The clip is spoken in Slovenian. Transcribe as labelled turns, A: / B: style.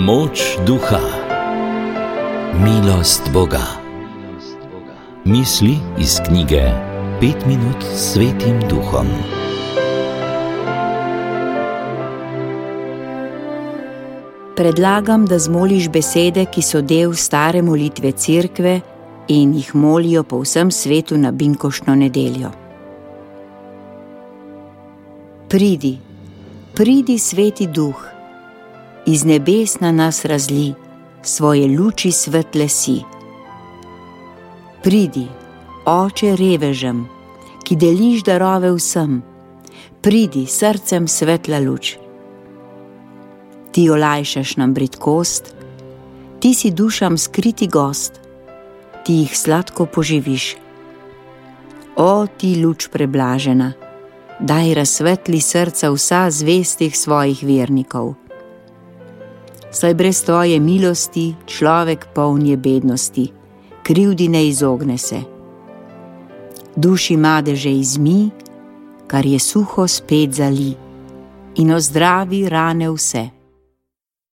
A: Moč duha, milost Boga. Misli iz knjige 5 minut s Svetim Duhom.
B: Predlagam, da zmoliš besede, ki so del stare molitve Cerkve in jih molijo po vsem svetu na binkoštno nedeljo. Pridi, pridi, Sveti Duh, iz nebes na nas razli, svoje luči svetle si. Pridi, Oče revežem, ki deliš darove vsem, pridi, srcem svetla luč. Ti olajšaš nam bridkost, ti si dušam skriti gost, ti jih sladko poživiš. O, ti luč preblažena, daj razsvetli srca vsa zvestih svojih vernikov. Saj brez tvoje milosti človek poln je bednosti, krivdi ne izogne se. Duši madeže izmi, kar je suho spet zali, in ozdravi rane vse.